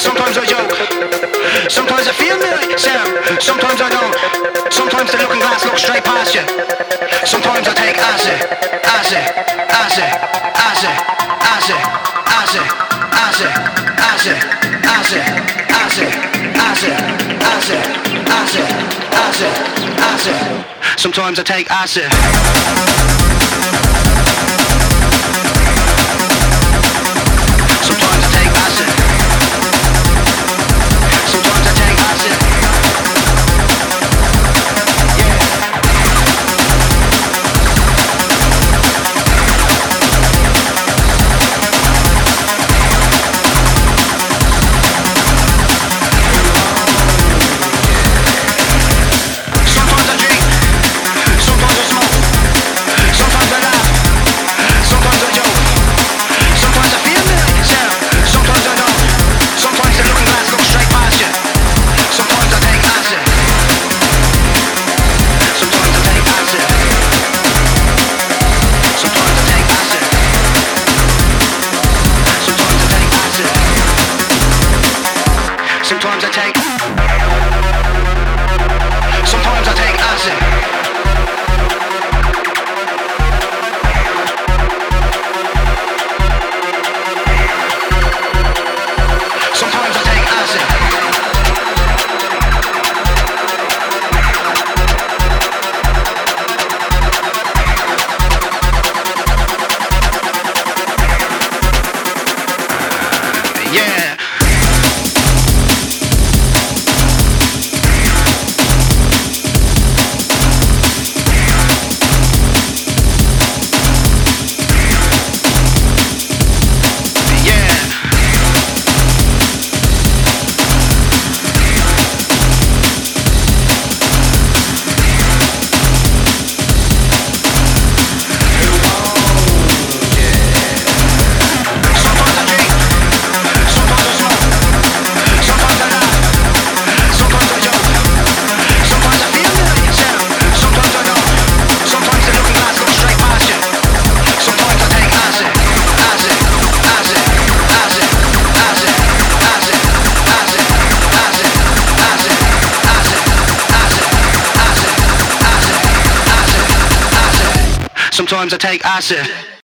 Sometimes I joke, sometimes I feel me, Sam. Sometimes I don't. Sometimes the looking glass looks straight past you. Sometimes I take acid, acid, acid, acid, acid, acid, acid, acid, acid, acid, acid, acid, acid, acid, acid. Sometimes I take acid. Sometimes I take acid. Sometimes I take acid. Yeah. Sometimes I drink. Sometimes I smoke. Sometimes I laugh. Sometimes I joke. Sometimes I feel me like sound. Sometimes I don't. Sometimes the looking glass looks straight past you. Sometimes I take acid. Sometimes I take acid. Sometimes I take acid. Sometimes I take acid. Sometimes I take. Sometimes I take acid. Sometimes I take acid. Yeah. Sometimes I drink. Sometimes I smoke. Sometimes I laugh. Sometimes I joke. Sometimes I feel me like sound. Sometimes I don't. Sometimes the looking glass looks straight past you. Sometimes I take acid. Acid. Acid. Acid. Acid. Acid. Acid. Acid. Acid. Acid. Acid. Acid. Acid. Acid. Acid. Sometimes I take acid.